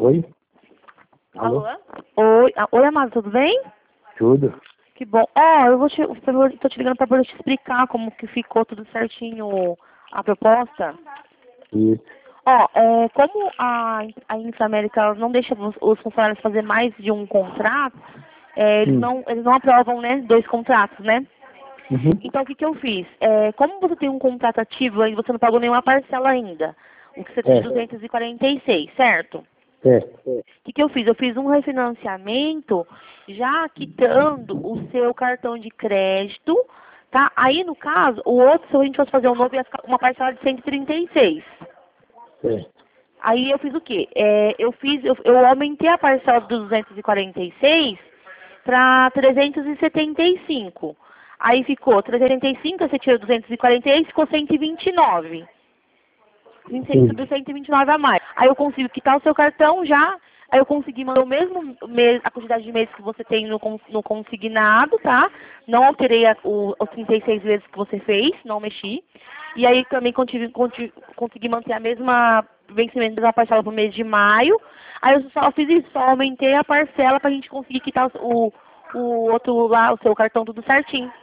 Oi? Alô? Alô? Oi, amado, tudo bem? Tudo? Que bom. Tô te ligando pra poder te explicar como que ficou tudo certinho a proposta. Isso. Como a Insamérica ela não deixa os funcionários fazer mais de um contrato, eles não aprovam, né, 2 contratos, né? Uhum. Então, o que que eu fiz? Como você tem um contrato ativo e você não pagou nenhuma parcela ainda, o que você tem de 246, certo? Certo. O que eu fiz? Eu fiz um refinanciamento já quitando o seu cartão de crédito, tá? Aí, no caso, o outro, se a gente fosse fazer um novo, ia ficar uma parcela de 136. Certo. Aí eu fiz o quê? Eu aumentei a parcela dos 246 para 375. Aí ficou 375, você tirou 246, ficou 129. Subiu 129 a mais. Aí eu consigo quitar o seu cartão já. Aí eu consegui mandar o mesmo mês, a quantidade de meses que você tem no consignado, tá? Não alterei os 36 vezes que você fez, não mexi. E aí também consegui manter a mesma vencimento da parcela pro mês de maio. Aí eu só fiz isso, só aumentei a parcela pra gente conseguir quitar o outro lá, o seu cartão tudo certinho.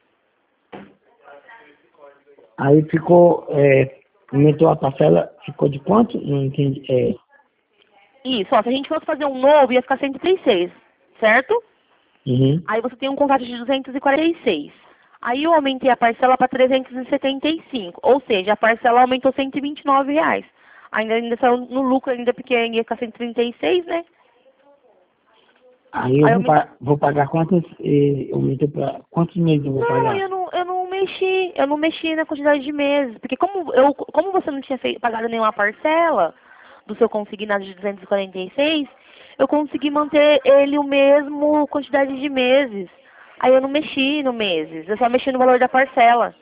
Aí ficou, aumentou a parcela, ficou de quanto? Não entendi. Isso, se a gente fosse fazer um novo, ia ficar 136, certo? Uhum. Aí você tem um contrato de 246. Aí eu aumentei a parcela para 375, ou seja, a parcela aumentou R$ 129. Ainda saiu no lucro, ainda porque ia ficar 136, né? Aí eu Aí vou, vou pagar quantos, aumentou para quantos meses eu vou Não, pagar? eu não mexi na quantidade de meses, porque como você não tinha pagado nenhuma parcela do seu consignado de 246, eu consegui manter ele o mesmo quantidade de meses. Aí eu não mexi no meses, eu só mexi no valor da parcela.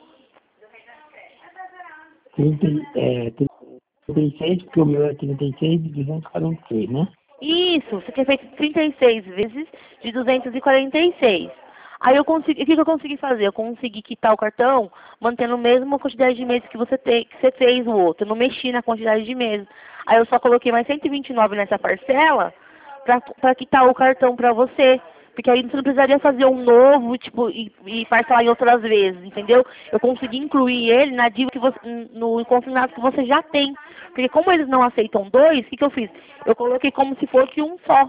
36, porque o meu é 36 e 246, né? Isso, você tinha feito 36 vezes de 246. Aí o que que eu consegui fazer? Eu consegui quitar o cartão, mantendo a mesma quantidade de meses que que você fez o outro. Eu não mexi na quantidade de meses. Aí eu só coloquei mais 129 nessa parcela para quitar o cartão para você. Porque aí você não precisaria fazer um novo, tipo, e parcelar em outras vezes, entendeu? Eu consegui incluir ele na dívida que você, no consignado que você já tem. Porque como eles não aceitam 2, o que que eu fiz? Eu coloquei como se fosse um só.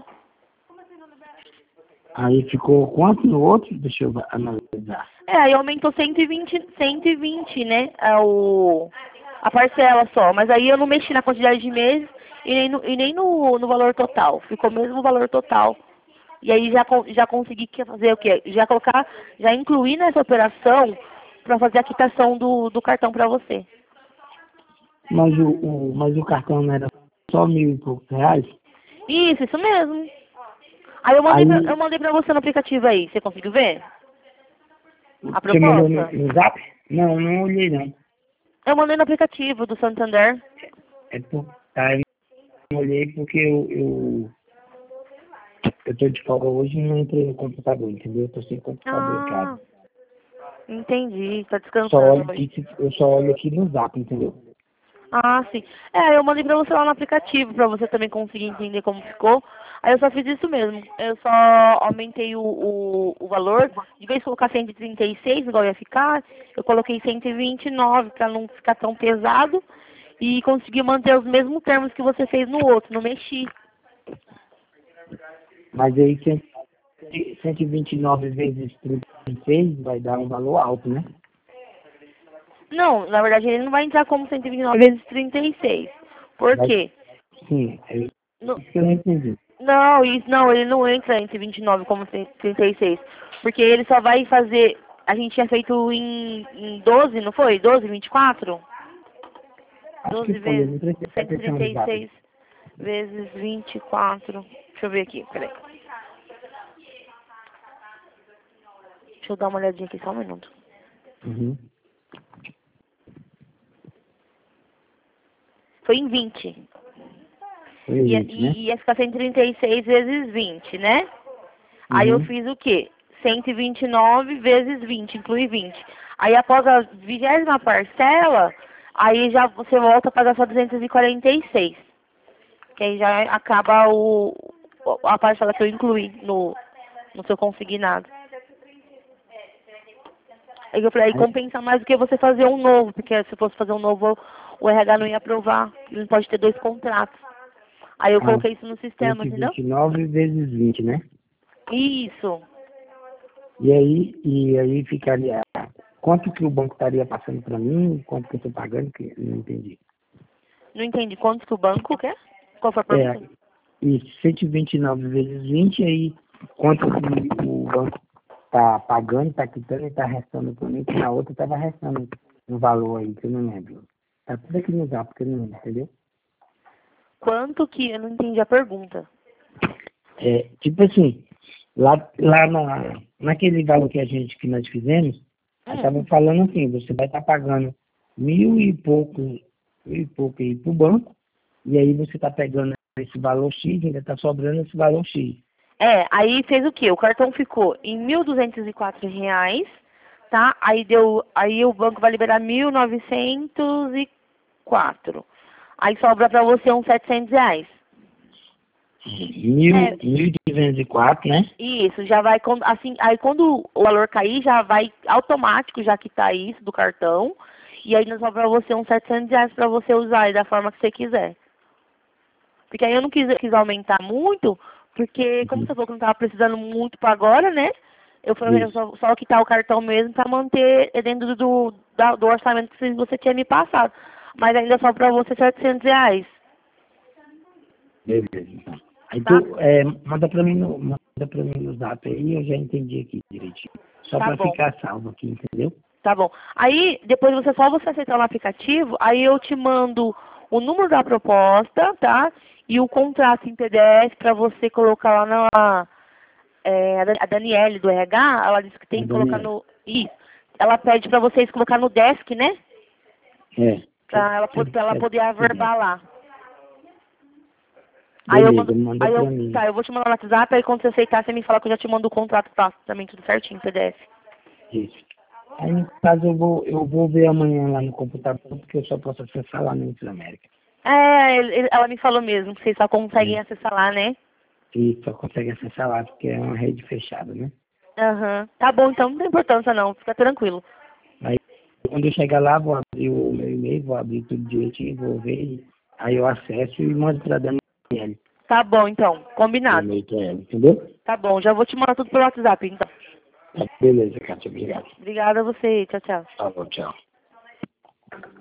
Aí ficou quanto no outro? Deixa eu analisar. Aí aumentou 120, né? A parcela só. Mas aí eu não mexi na quantidade de meses e nem no valor total. Ficou mesmo o valor total. E aí já consegui fazer o quê? Já incluir nessa operação para fazer a quitação do cartão para você. Mas o cartão não era só 1.000 e poucos reais? Isso mesmo. Aí, Eu mandei pra você no aplicativo aí. Você conseguiu ver? A você mandou proposta? no Zap? Não, não olhei não. Eu mandei no aplicativo do Santander. Eu não olhei porque eu tô de folga hoje e não entrei no computador, entendeu? Eu tô sem computador em casa. Ah, entendi. Tá descansando hoje. Eu só olho aqui no Zap, entendeu? Ah, sim. Eu mandei pra você lá no aplicativo, pra você também conseguir entender como ficou. Aí eu só fiz isso mesmo. Eu só aumentei o valor. De vez de colocar 136, igual ia ficar, eu coloquei 129 pra não ficar tão pesado. E consegui manter os mesmos termos que você fez no outro, não mexi. Mas aí 129 vezes 36 vai dar um valor alto, né? Não, na verdade ele não vai entrar como 129 vezes 36. Por Vai, quê? sim, é isso Não, que eu não entendi. não, ele não entra em 29 como 36. Porque ele só vai fazer. A gente tinha feito em 12, não foi? 12, 24? Acho que 12 foi, eu vezes não prestei atenção no Zap. 136 vezes 24. Deixa eu ver aqui, peraí. Deixa eu dar uma olhadinha aqui, só um minuto. Uhum. Foi em 20. Foi 20, né? Ia ficar 136 vezes 20, né? Aí eu Uhum. fiz o quê? 129 vezes 20, inclui 20. Aí após a 20ª parcela, aí já você volta a pagar só 246. Que aí já acaba a parcela que eu incluí no seu consignado. Aí eu falei, aí compensa mais do que você fazer um novo, porque se fosse fazer um novo, o RH não ia aprovar. Ele não pode ter 2 contratos. Aí eu coloquei isso no sistema, entendeu? 129 vezes 20, né? Isso. E aí ficaria... Quanto que o banco estaria passando para mim? Quanto que eu estou pagando? Que eu não entendi. Não entendi. Quanto que o banco quer? Qual foi a pergunta? E 129 vezes 20, aí quanto que o banco está pagando, está quitando e está restando para mim, que na outra estava restando um valor aí, que eu não lembro. Tá tudo aqui no zap, que eu não lembro, entendeu? Quanto que... Eu não entendi a pergunta. Tipo assim, lá naquele valor que nós fizemos, estava falando assim, você vai estar pagando mil e pouco aí para o banco, e aí você está pegando esse valor X, ainda está sobrando esse valor X. Aí fez o quê? O cartão ficou em R$ 1.204, tá? Aí o banco vai liberar 1.904. Aí sobra pra você uns R$ 700. 1.204, né? Isso, já vai, assim, aí quando o valor cair, já vai automático, já quitar isso do cartão. E aí sobra pra você uns R$ 700 pra você usar aí da forma que você quiser. Porque aí eu não quis aumentar muito, porque como você falou que não estava precisando muito para agora, né? Eu falei só quitar o cartão mesmo para manter dentro do orçamento que você tinha me passado. Mas ainda só para você R$ 700. Beleza, então. Aí Tá? tu manda para mim no zap aí, eu já entendi aqui direitinho. Só Tá para bom. ficar salvo aqui, entendeu? Tá bom. Aí, depois você aceitar no aplicativo, aí eu te mando o número da proposta, tá? E o contrato em PDF para você colocar lá na... a Daniele do RH, ela disse que tem que colocar no... Isso. Ela pede para vocês colocar no desk, né? Pra ela poder averbar lá. Beleza, manda pra mim. Tá, eu vou te mandar no WhatsApp, aí quando você aceitar, você me fala que eu já te mando o contrato, tá? Também tudo certinho, PDF. Isso. Aí, no caso, eu vou ver amanhã lá no computador, porque eu só posso acessar lá no América. Ela me falou mesmo que vocês só conseguem acessar lá, né? E só consegue acessar lá, porque é uma rede fechada, né? Aham. Tá bom, então não tem importância não, fica tranquilo. Aí, quando eu chegar lá, vou abrir o meu e-mail, vou abrir tudo direitinho, vou ver, aí eu acesso e mando pra Daniela. Tá bom, então, combinado. E-mail pra ela, entendeu? Tá bom, já vou te mandar tudo pelo WhatsApp, então. Beleza, Cátia, obrigado. Obrigada a você, tchau, tchau. Tá bom, tchau.